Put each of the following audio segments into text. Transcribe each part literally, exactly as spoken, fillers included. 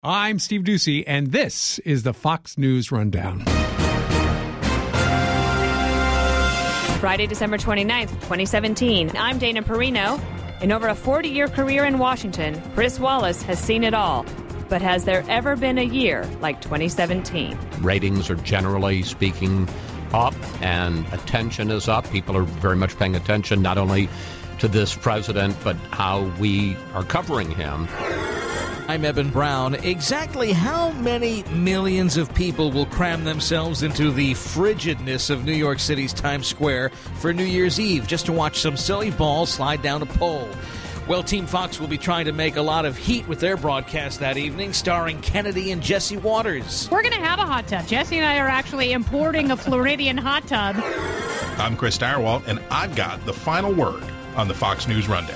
I'm Steve Doocy, and this is the Fox News Rundown. Friday, December twenty-ninth, twenty seventeen. I'm Dana Perino. In over a forty-year career in Washington, Chris Wallace has seen it all. But has there ever been a year like twenty seventeen? Ratings are generally speaking up, and attention is up. People are very much paying attention not only to this president, but how we are covering him. I'm Eben Brown. Exactly how many millions of people will cram themselves into the frigidness of New York City's Times Square for New Year's Eve just to watch some silly ball slide down a pole? Well, Team Fox will be trying to make a lot of heat with their broadcast that evening, starring Kennedy and Jesse Waters. We're going to have a hot tub. Jesse and I are actually importing a Floridian hot tub. I'm Chris Direwalt, and I've got the final word on the Fox News Rundown.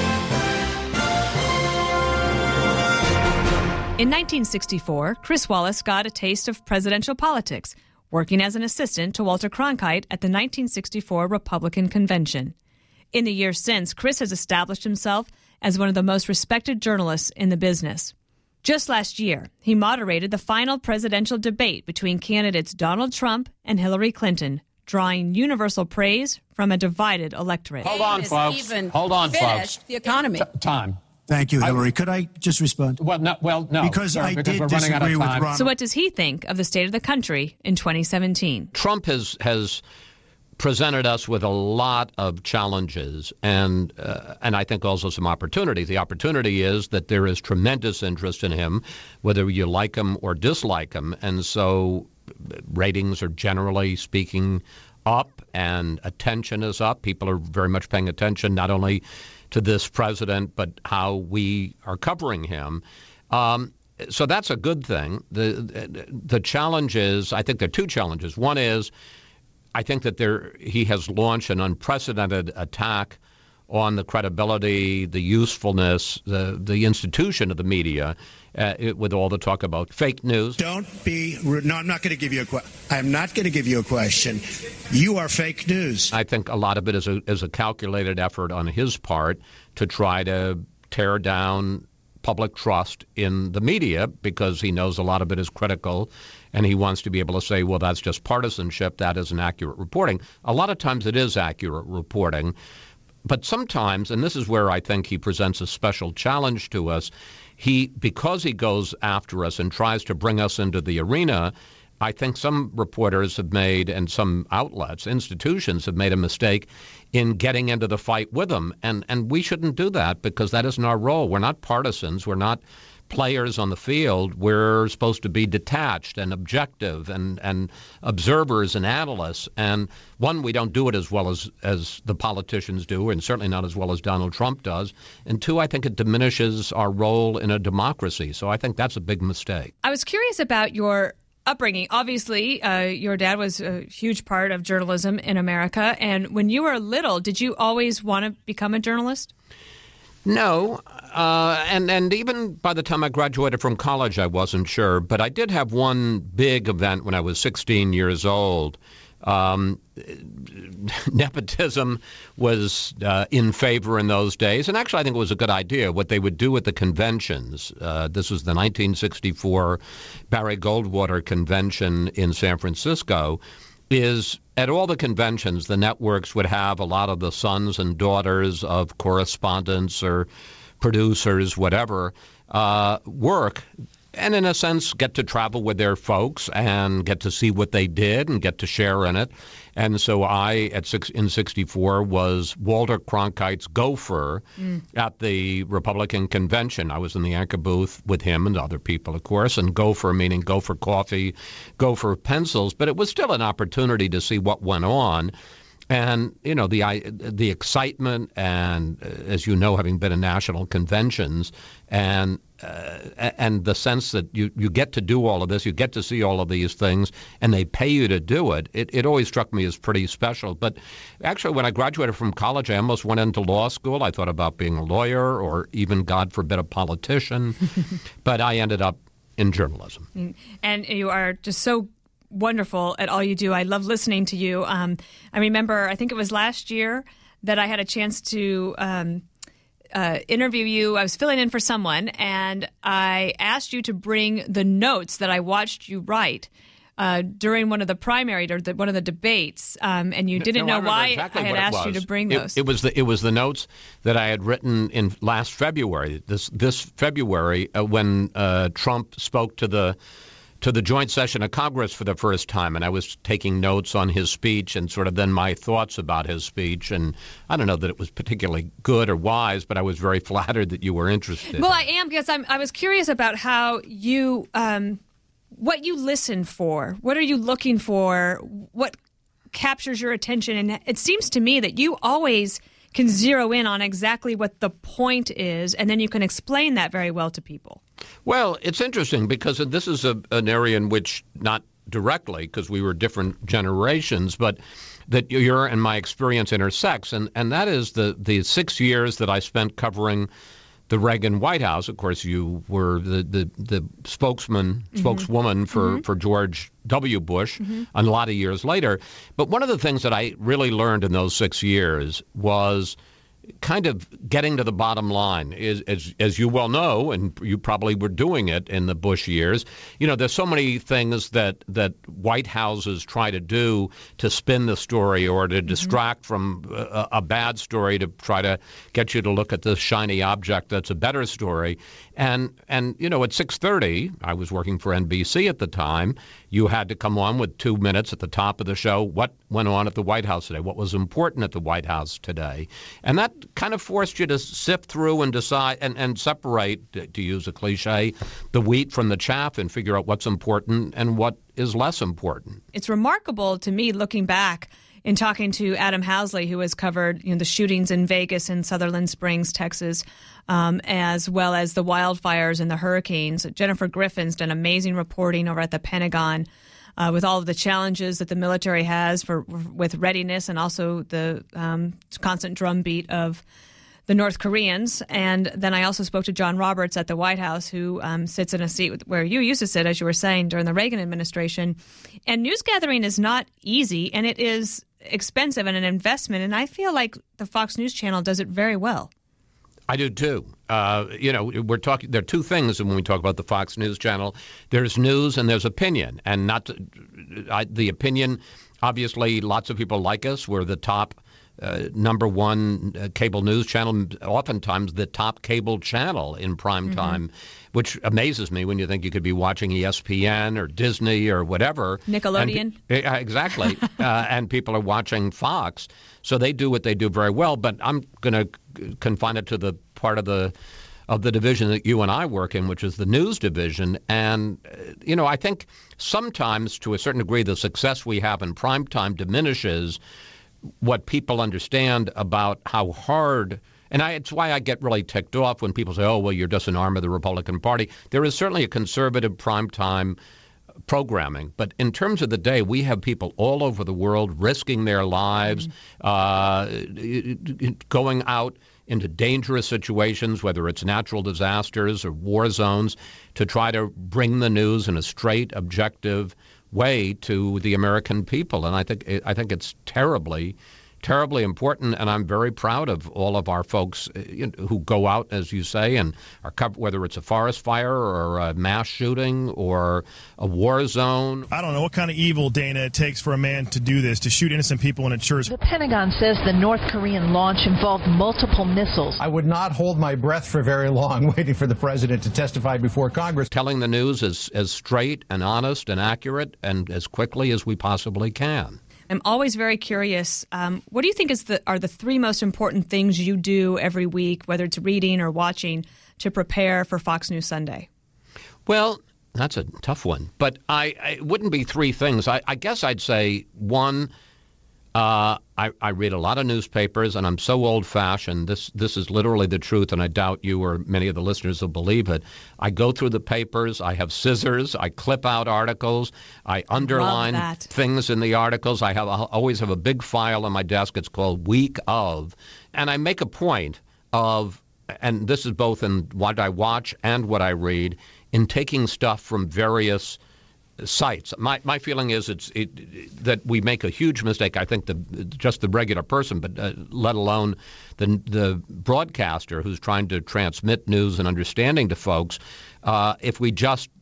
In nineteen sixty-four, Chris Wallace got a taste of presidential politics, working as an assistant to Walter Cronkite at the nineteen sixty-four Republican Convention. In the years since, Chris has established himself as one of the most respected journalists in the business. Just last year, he moderated the final presidential debate between candidates Donald Trump and Hillary Clinton, drawing universal praise from a divided electorate. Hold on, folks. Hold on, folks. The economy. T- time. Thank you, Hillary. I, Could I just respond? Well, no. Well, no. Because sir, I because did we're running out of disagree with time. Ron. So what does he think of the state of the country in twenty seventeen? Trump has has presented us with a lot of challenges and uh, and I think also some opportunities. The opportunity is that there is tremendous interest in him, whether you like him or dislike him. And so ratings are generally speaking up and attention is up. People are very much paying attention not only to this president, but how we are covering him. Um, so that's a good thing. The the challenge is, I think there are two challenges. One is, I think that there he has launched an unprecedented attack on the credibility, the usefulness, the the institution of the media, uh, it, with all the talk about fake news. Don't be rude. No, I'm not going to give you a question. I'm not going to give you a question. You are fake news. I think a lot of it is a is a calculated effort on his part to try to tear down public trust in the media, because he knows a lot of it is critical, and he wants to be able to say, well, that's just partisanship, that isn't accurate reporting. A lot of times it is accurate reporting, but sometimes, and this is where I think he presents a special challenge to us, he, because he goes after us and tries to bring us into the arena, I think some reporters have made, and some outlets, institutions have made a mistake in getting into the fight with him. And, and we shouldn't do that, because that isn't our role. We're not partisans. We're not players on the field. We're supposed to be detached and objective and, and observers and analysts. And one, we don't do it as well as, as the politicians do, and certainly not as well as Donald Trump does. And two, I think it diminishes our role in a democracy. So I think that's a big mistake. I was curious about your upbringing. Obviously, uh, your dad was a huge part of journalism in America. And when you were little, did you always want to become a journalist? No. Uh, and, and even by the time I graduated from college, I wasn't sure. But I did have one big event when I was sixteen years old. Um, nepotism was uh, in favor in those days. And actually, I think it was a good idea. What they would do at the conventions, uh, this was the nineteen sixty-four Barry Goldwater Convention in San Francisco, is at all the conventions, the networks would have a lot of the sons and daughters of correspondents or producers, whatever, uh, work, and in a sense get to travel with their folks and get to see what they did and get to share in it. And so I, at six, in sixty-four, was Walter Cronkite's gopher mm. at the Republican convention. I was in the anchor booth with him and other people, of course, and gopher meaning gopher coffee, gopher pencils. But it was still an opportunity to see what went on. And, you know, the the excitement and, uh, as you know, having been in national conventions and uh, and the sense that you, you get to do all of this, you get to see all of these things, and they pay you to do it, it, it always struck me as pretty special. But actually, when I graduated from college, I almost went into law school. I thought about being a lawyer or even, God forbid, a politician. But I ended up in journalism. And you are just so wonderful at all you do. I love listening to you. Um, I remember, I think it was last year that I had a chance to um, uh, interview you. I was filling in for someone, and I asked you to bring the notes that I watched you write uh, during one of the primary or the, one of the debates, um, and you didn't no, know I why exactly I had asked you to bring it, those. It was the it was the notes that I had written in last February. This this February uh, when uh, Trump spoke to the. to the joint session of Congress for the first time, and I was taking notes on his speech and sort of then my thoughts about his speech. And I don't know that it was particularly good or wise, but I was very flattered that you were interested. Well, I am, because I'm, I was curious about how you, um, what you listen for. What are you looking for? What captures your attention? And it seems to me that you always can zero in on exactly what the point is, and then you can explain that very well to people. Well, it's interesting because this is a, an area in which, not directly, because we were different generations, but that your and my experience intersects, and, and that is the, the six years that I spent covering the Reagan White House. Of course, you were the, the, the spokesman, mm-hmm. spokeswoman for, mm-hmm. for George W. Bush mm-hmm. a lot of years later. But one of the things that I really learned in those six years was kind of getting to the bottom line. Is, as, as you well know, and you probably were doing it in the Bush years, you know, there's so many things that, that White Houses try to do to spin the story or to mm-hmm. distract from a, a bad story to try to get you to look at the shiny object that's a better story. And, and you know, at six thirty, I was working for N B C at the time, you had to come on with two minutes at the top of the show. What went on at the White House today? What was important at the White House today? And that kind of forced you to sift through and decide and, and separate, to use a cliche, the wheat from the chaff and figure out what's important and what is less important. It's remarkable to me, looking back in talking to Adam Housley, who has covered you know, the shootings in Vegas and Sutherland Springs, Texas, um, as well as the wildfires and the hurricanes. Jennifer Griffin's done amazing reporting over at the Pentagon uh, with all of the challenges that the military has for with readiness and also the um, constant drumbeat of the North Koreans. And then I also spoke to John Roberts at the White House, who um, sits in a seat where you used to sit, as you were saying, during the Reagan administration. And news gathering is not easy, and it is expensive and an investment. And I feel like the Fox News Channel does it very well. I do, too. Uh, you know, we're talking. There are two things when we talk about the Fox News Channel. There's news and there's opinion. And not to, I, the opinion, obviously, lots of people like us. We're the top uh, number one uh, cable news channel, oftentimes the top cable channel in prime time, mm-hmm. which amazes me when you think you could be watching E S P N or Disney or whatever. Nickelodeon. And, uh, exactly. uh, and people are watching Fox. So they do what they do very well. But I'm going to confine it to the part of the of the division that you and I work in, which is the news division. And, uh, you know, I think sometimes to a certain degree the success we have in primetime diminishes what people understand about how hard. And I, it's why I get really ticked off when people say, oh, well, you're just an arm of the Republican Party. There is certainly a conservative primetime programming. But in terms of the day, we have people all over the world risking their lives, mm-hmm. uh, going out into dangerous situations, whether it's natural disasters or war zones, to try to bring the news in a straight, objective way to the American people. And I think I think it's terribly terribly important, and I'm very proud of all of our folks you know, who go out, as you say, and are covered, whether it's a forest fire or a mass shooting or a war zone. I don't know what kind of evil, Dana, it takes for a man to do this, to shoot innocent people in a church. The Pentagon says the North Korean launch involved multiple missiles. I would not hold my breath for very long waiting for the president to testify before Congress. Telling the news as, as straight and honest and accurate and as quickly as we possibly can. I'm always very curious. Um, what do you think is the are the three most important things you do every week, whether it's reading or watching, to prepare for Fox News Sunday? Well, that's a tough one. But I, I it wouldn't be three things. I, I guess I'd say, one, uh, I, I read a lot of newspapers, and I'm so old-fashioned. This this is literally the truth, and I doubt you or many of the listeners will believe it. I go through the papers. I have scissors. I clip out articles. I underline things in the articles. I have I always have a big file on my desk. It's called Week of, and I make a point of, and this is both in what I watch and what I read, in taking stuff from various sites. My my feeling is it's it, that we make a huge mistake. I think the just the regular person, but uh, let alone the the broadcaster who's trying to transmit news and understanding to folks. Uh, if we just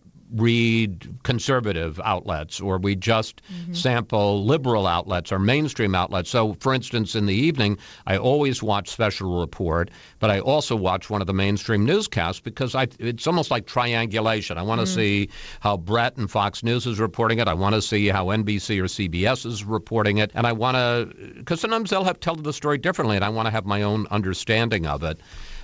read conservative outlets or we just mm-hmm. sample liberal outlets or mainstream outlets. So, for instance, in the evening, I always watch Special Report, but I also watch one of the mainstream newscasts because I, it's almost like triangulation. I want to mm. see how Brett and Fox News is reporting it. I want to see how N B C or C B S is reporting it. And I want to, because sometimes they'll have tell the story differently, and I want to have my own understanding of it.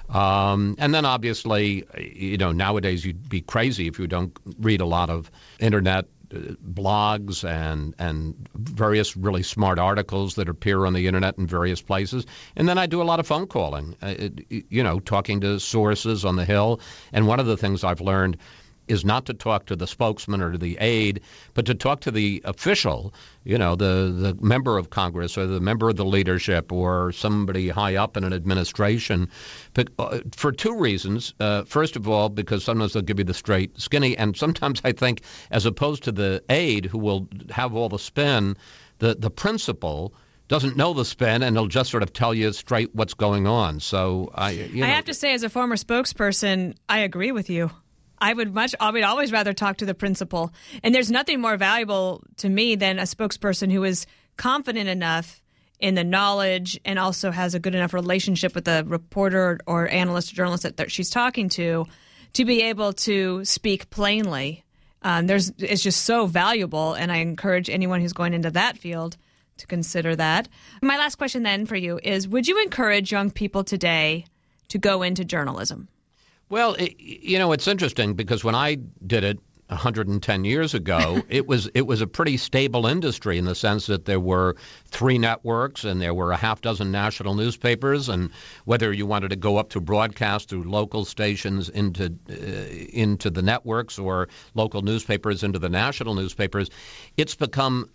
Um, and then obviously, you know, nowadays you'd be crazy if you don't read a lot of internet uh, blogs and and various really smart articles that appear on the internet in various places. And then I do a lot of phone calling, uh, it, you know, talking to sources on the Hill. And one of the things I've learned is not to talk to the spokesman or to the aide, but to talk to the official, you know, the, the member of Congress or the member of the leadership or somebody high up in an administration. But uh, for two reasons. Uh, first of all, because sometimes they'll give you the straight skinny. And sometimes I think as opposed to the aide who will have all the spin, the, the principal doesn't know the spin, and he'll just sort of tell you straight what's going on. So I, you know, I have to say, as a former spokesperson, I agree with you. I would much, I would always rather talk to the principal. And there's nothing more valuable to me than a spokesperson who is confident enough in the knowledge and also has a good enough relationship with the reporter or analyst or journalist that, that she's talking to, to be able to speak plainly. Um, there's, it's just so valuable, and I encourage anyone who's going into that field to consider that. My last question then for you is, would you encourage young people today to go into journalism? Well, it, you know, it's interesting because when I did it one hundred ten years ago, it was it was a pretty stable industry in the sense that there were three networks and there were a half dozen national newspapers. And whether you wanted to go up to broadcast through local stations into uh, into the networks or local newspapers into the national newspapers, it's become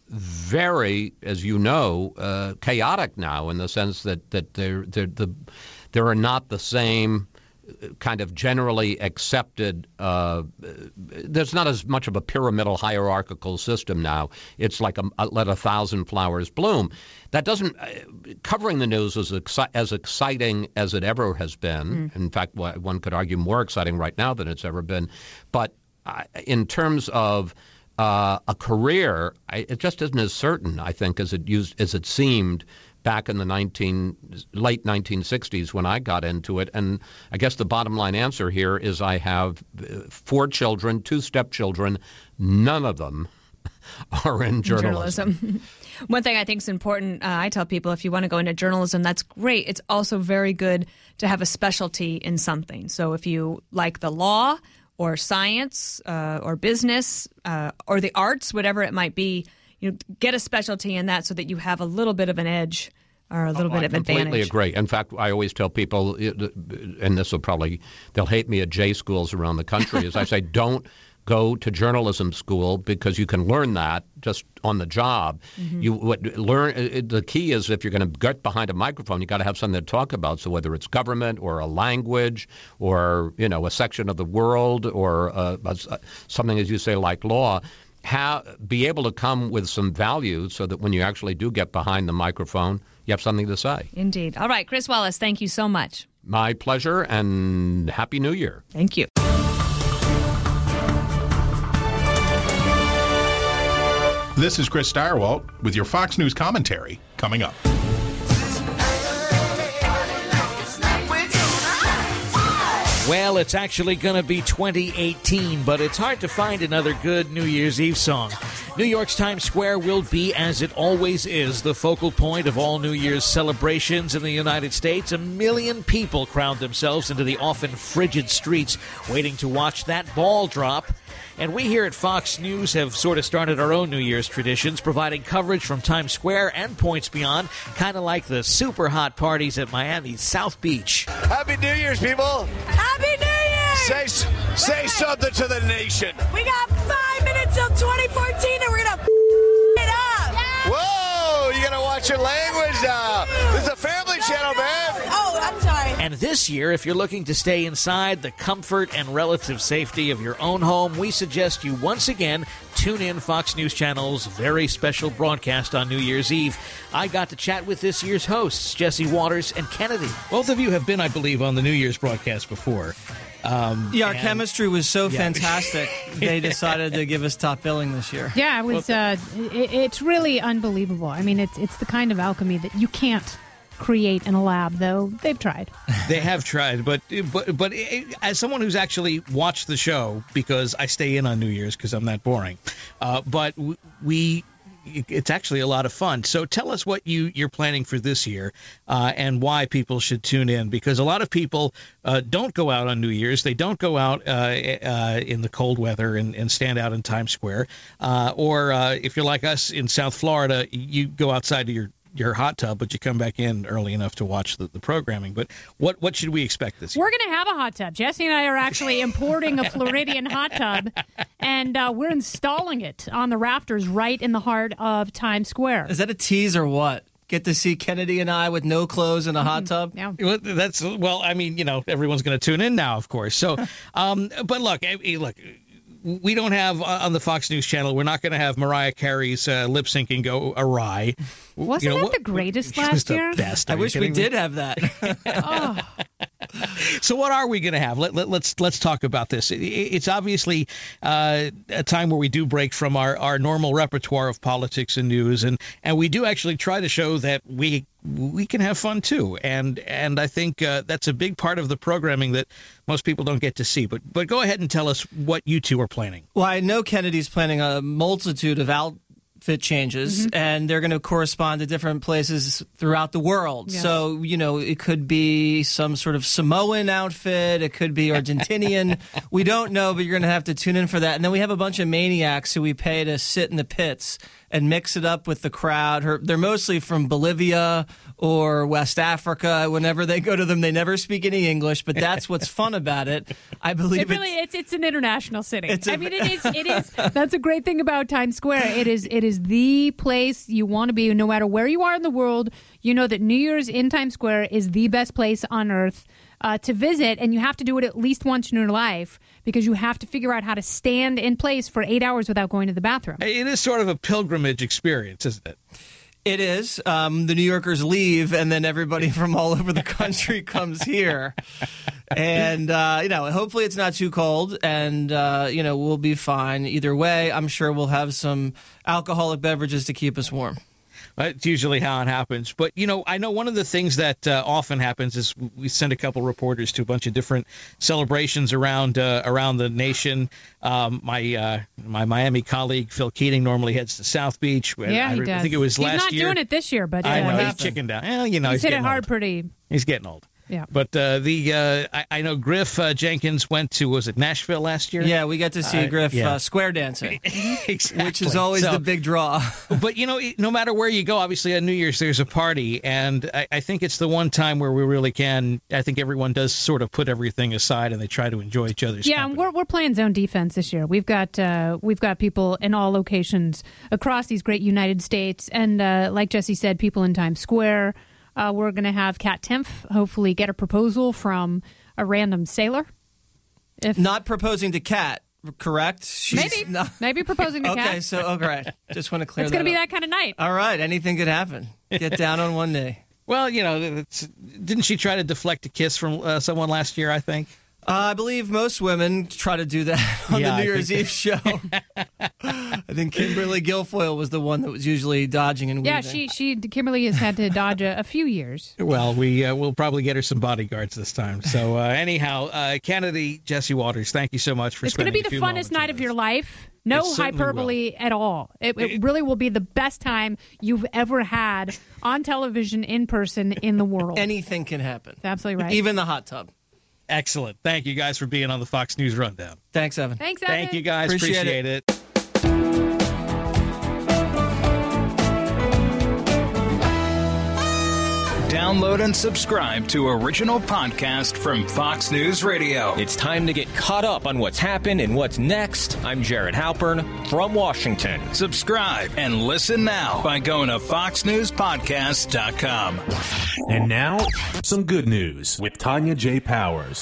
very, as you know, uh, chaotic now in the sense that that there there the there are not the same kind of generally accepted, uh, there's not as much of a pyramidal hierarchical system now. It's like a, a, let a thousand flowers bloom. That doesn't, uh, covering the news is exci- as exciting as it ever has been. Mm. In fact, one could argue more exciting right now than it's ever been. But uh, in terms of uh, a career, I, it just isn't as certain, I think, as it used as it seemed back in the nineteen late nineteen sixties when I got into it. And I guess the bottom line answer here is I have four children, two stepchildren. None of them are in journalism. journalism. One thing I think is important, uh, I tell people, if you want to go into journalism, that's great. It's also very good to have a specialty in something. So if you like the law or science uh, or business uh, or the arts, whatever it might be, you know, get a specialty in that so that you have a little bit of an edge or a little oh, bit of advantage. I completely agree. In fact, I always tell people, and this will probably, they'll hate me at J schools around the country, is I say don't go to journalism school because you can learn that just on the job. Mm-hmm. You what, learn. The key is if you're going to get behind a microphone, you got to have something to talk about. So whether it's government or a language or, you know, a section of the world or uh, something, as you say, like law, Have, be able to come with some value so that when you actually do get behind the microphone, you have something to say. Indeed. All right, Chris Wallace, thank you so much. My pleasure, and Happy New Year. Thank you. This is Chris Stirewalt with your Fox News commentary coming up. Well, it's actually going to be twenty eighteen, but it's hard to find another good New Year's Eve song. New York's Times Square will be, as it always is, the focal point of all New Year's celebrations in the United States. A million people crowd themselves into the often frigid streets waiting to watch that ball drop. And we here at Fox News have sort of started our own New Year's traditions, providing coverage from Times Square and points beyond, kind of like the super hot parties at Miami's South Beach. Happy New Year's, people! Happy New Year! Say, say something to the nation. We got five minutes till twenty fourteen, and we're going to it up. Yeah. Whoa, you got to watch your language now. This is a family channel, man. Oh, I'm sorry. And this this year, if you're looking to stay inside the comfort and relative safety of your own home, we suggest you once again tune in Fox News Channel's very special broadcast on New Year's Eve. I got to chat with this year's hosts, Jesse Waters and Kennedy. Both of you have been, I believe, on the New Year's broadcast before. Um, yeah, our and, chemistry was so yeah. fantastic, they decided to give us top billing this year. Yeah, it was. Uh, it, it's really unbelievable. I mean, it's it's the kind of alchemy that you can't create in a lab, though they've tried. They have tried, but but but as someone who's actually watched the show, because I stay in on New Year's because I'm that boring, uh, but we. It's actually a lot of fun. So tell us what you, you're planning for this year uh, and why people should tune in, because a lot of people uh, don't go out on New Year's. They don't go out uh, uh, in the cold weather and, and stand out in Times Square. Uh, or uh, if you're like us in South Florida, you go outside to your your hot tub, but you come back in early enough to watch the, the programming. But what what should we expect this year? We're going to have a hot tub. Jesse and I are actually importing a Floridian hot tub, and uh, we're installing it on the rafters right in the heart of Times Square. Is that a tease or what? Get to see Kennedy and I with no clothes in a hot tub? Yeah. Well, that's well, I mean, you know, everyone's going to tune in now, of course. So, um, but look, look. We don't have, on the Fox News Channel, we're not going to have Mariah Carey's uh, lip syncing go awry. Wasn't you know, that what, the greatest what, last the year? Best. I Are wish we me? did have that. oh. So what are we going to have? Let, let, let's let's talk about this. It, it's obviously uh, a time where we do break from our, our normal repertoire of politics and news, and, and we do actually try to show that we we can have fun too. And and I think uh, that's a big part of the programming that most people don't get to see. But but go ahead and tell us what you two are planning. Well, I know Kennedy's planning a multitude of outfit changes, mm-hmm. and they're going to correspond to different places throughout the world. Yes. So, you know, it could be some sort of Samoan outfit. It could be Argentinian. We don't know, but you're going to have to tune in for that. And then we have a bunch of maniacs who we pay to sit in the pits and mix it up with the crowd. Her, they're mostly from Bolivia or West Africa. Whenever they go to them, they never speak any English, but that's what's fun about it. I believe it really, it's, it's, it's an international city. It's a, I mean, it is, it is, that's a great thing about Times Square. It is, it is the place you want to be. No matter where you are in the world, you know that New Year's in Times Square is the best place on earth Uh, to visit, and you have to do it at least once in your life because you have to figure out how to stand in place for eight hours without going to the bathroom. It is sort of a pilgrimage experience, isn't it? It is. Um, the New Yorkers leave, and then everybody from all over the country comes here. And, uh, you know, hopefully it's not too cold, and, uh, you know, we'll be fine. Either way, I'm sure we'll have some alcoholic beverages to keep us warm. That's usually how it happens. But, you know, I know one of the things that uh, often happens is we send a couple reporters to a bunch of different celebrations around uh, around the nation. Um, my uh, my Miami colleague, Phil Keating, normally heads to South Beach. Yeah, I, he does. I think it was he's last year. He's not doing it this year, but uh, I know, he's, he's chickened out. Well, you know, he's, he's hit it hard old. pretty. He's getting old. Yeah. But uh, the uh, I, I know Griff uh, Jenkins went to, was it Nashville last year? Yeah, we got to see uh, Griff yeah. uh, square dancing, exactly. which is always so, the big draw. But, you know, no matter where you go, obviously on New Year's there's a party, and I, I think it's the one time where we really can, I think everyone does sort of put everything aside and they try to enjoy each other's yeah, company. and we're we're playing zone defense this year. We've got uh, we've got people in all locations across these great United States, and uh, like Jesse said, people in Times Square. Uh, we're going to have Kat Timpf hopefully get a proposal from a random sailor. If Not proposing to Kat, correct? She's maybe. Not... Maybe proposing to okay, Kat. Okay, so, all right. Just want to clear it's that gonna up. It's going to be that kind of night. All right, anything could happen. Get down on one knee. Well, you know, it's, didn't she try to deflect a kiss from uh, someone last year, I think? Uh, I believe most women try to do that on yeah, the New I Year's Eve show. I think Kimberly Guilfoyle was the one that was usually dodging and weaving. Yeah, she she Kimberly has had to dodge a, a few years. Well, we uh, we'll probably get her some bodyguards this time. So uh, anyhow, uh, Kennedy, Jesse Waters, thank you so much for it's spending. It's going to be the funnest night of your life. No it hyperbole at all. It, it really will be the best time you've ever had on television in person in the world. Anything can happen. That's absolutely right. Even the hot tub. Excellent. Thank you guys for being on the Fox News Rundown. Thanks, Evan. Thanks, Evan. Thank you guys. Appreciate, Appreciate it. it. Download and subscribe to original podcast from Fox News Radio. It's time to get caught up on what's happened and what's next. I'm Jared Halpern from Washington. Subscribe and listen now by going to fox news podcast dot com. And now, some good news with Tanya J. Powers.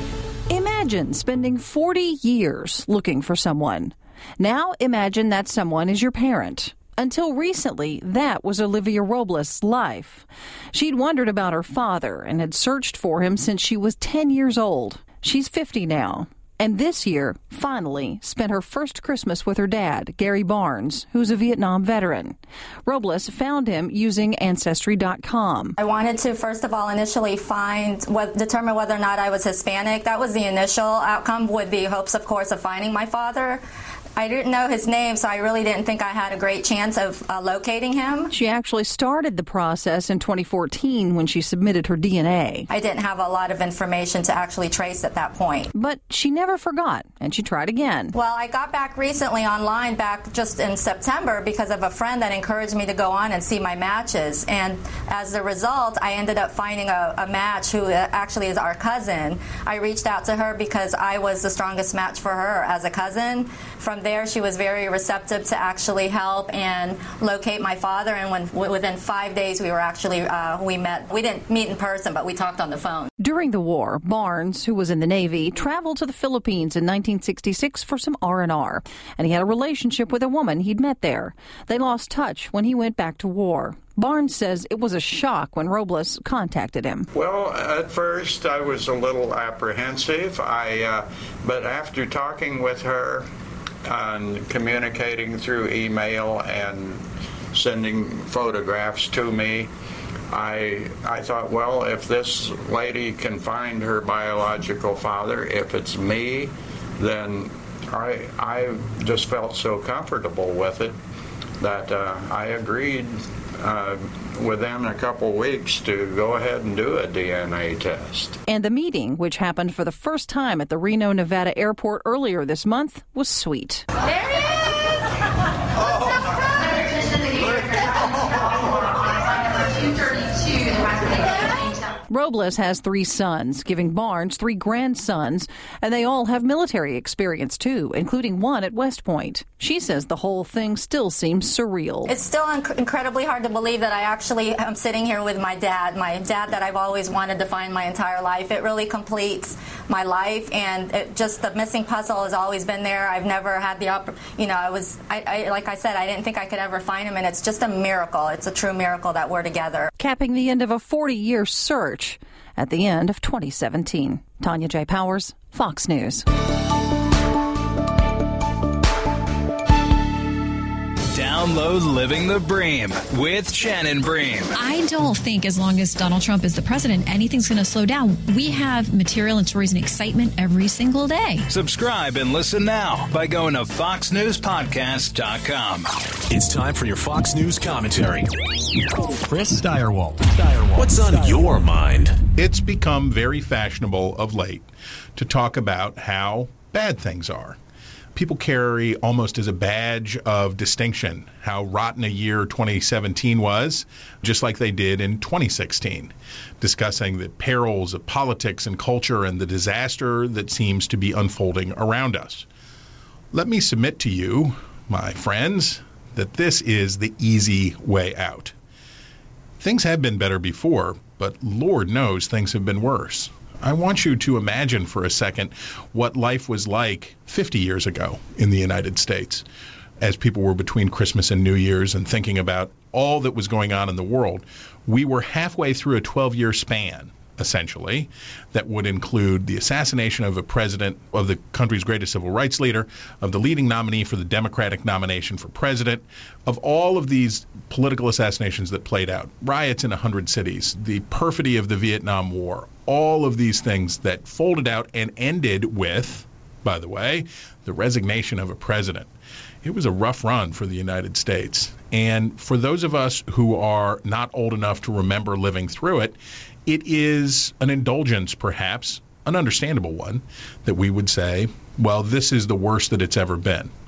Imagine spending forty years looking for someone. Now imagine that someone is your parent. Until recently, that was Olivia Robles' life. She'd wondered about her father and had searched for him since she was ten years old. She's fifty now. And this year, finally, spent her first Christmas with her dad, Gary Barnes, who's a Vietnam veteran. Robles found him using Ancestry dot com. I wanted to, first of all, initially find, what, determine whether or not I was Hispanic. That was the initial outcome, with the hopes, of course, of finding my father. I didn't know his name, so I really didn't think I had a great chance of uh, locating him. She actually started the process in twenty fourteen when she submitted her D N A. I didn't have a lot of information to actually trace at that point. But she never forgot, and she tried again. Well, I got back recently online, back just in September, because of a friend that encouraged me to go on and see my matches. And as a result, I ended up finding a, a match who actually is our cousin. I reached out to her because I was the strongest match for her as a cousin. From there, she was very receptive to actually help and locate my father. And when, within five days, we were actually, uh, we met. We didn't meet in person, but we talked on the phone. During the war, Barnes, who was in the Navy, traveled to the Philippines in nineteen sixty-six for some R and R, and he had a relationship with a woman he'd met there. They lost touch when he went back to war. Barnes says it was a shock when Robles contacted him. Well, at first I was a little apprehensive, I, uh, but after talking with her and communicating through email and sending photographs to me, I I thought, well, if this lady can find her biological father, if it's me, then I I just felt so comfortable with it that uh, I agreed uh, within a couple weeks to go ahead and do a D N A test. And the meeting, which happened for the first time at the Reno, Nevada airport earlier this month, was sweet. There he is! Oh. Robles has three sons, giving Barnes three grandsons, and they all have military experience, too, including one at West Point. She says the whole thing still seems surreal. It's still inc- incredibly hard to believe that I actually am sitting here with my dad, my dad that I've always wanted to find my entire life. It really completes my life, and it just the missing puzzle has always been there. I've never had the op- you know, I was, I, I, like I said, I didn't think I could ever find him, and it's just a miracle. It's a true miracle that we're together. Capping the end of a forty-year search at the end of twenty seventeen. Tanya J. Powers, Fox News. Download Living the Bream with Shannon Bream. I don't think as long as Donald Trump is the president, anything's going to slow down. We have material and stories and excitement every single day. Subscribe and listen now by going to fox news podcast dot com. It's time for your Fox News commentary. Chris Steyerwalt. What's on your mind? It's become very fashionable of late to talk about how bad things are. People carry almost as a badge of distinction how rotten a year twenty seventeen was, just like they did in twenty sixteen, discussing the perils of politics and culture and the disaster that seems to be unfolding around us. Let me submit to you, my friends, that this is the easy way out. Things have been better before, but Lord knows things have been worse. I want you to imagine for a second what life was like fifty years ago in the United States, as people were between Christmas and New Year's and thinking about all that was going on in the world. We were halfway through a twelve-year span, essentially, that would include the assassination of a president, of the country's greatest civil rights leader, of the leading nominee for the Democratic nomination for president, of all of these political assassinations that played out, riots in one hundred cities, the perfidy of the Vietnam War, all of these things that folded out and ended with, by the way, the resignation of a president. It was a rough run for the United States. And for those of us who are not old enough to remember living through it, it is an indulgence, perhaps, an understandable one, that we would say, well, this is the worst that it's ever been.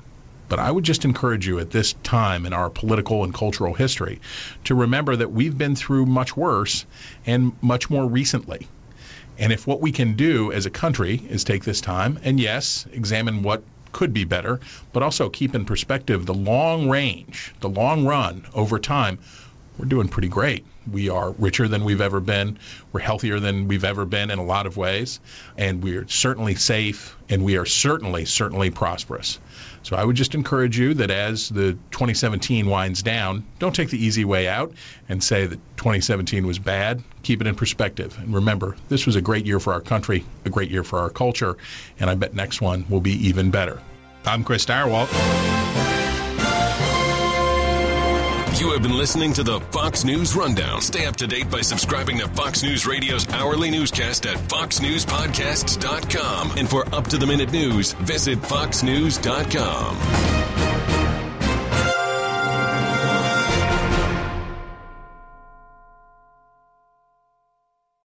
But I would just encourage you at this time in our political and cultural history to remember that we've been through much worse and much more recently. And if what we can do as a country is take this time and, yes, examine what could be better, but also keep in perspective the long range, the long run over time, we're doing pretty great. We are richer than we've ever been. We're healthier than we've ever been in a lot of ways. And we're certainly safe, and we are certainly, certainly prosperous. So I would just encourage you that as the twenty seventeen winds down, don't take the easy way out and say that twenty seventeen was bad. Keep it in perspective. And remember, this was a great year for our country, a great year for our culture, and I bet next one will be even better. I'm Chris Direwalt. You have been listening to the Fox News Rundown. Stay up to date by subscribing to Fox News Radio's hourly newscast at fox news podcasts dot com. And for up-to-the-minute news, visit fox news dot com.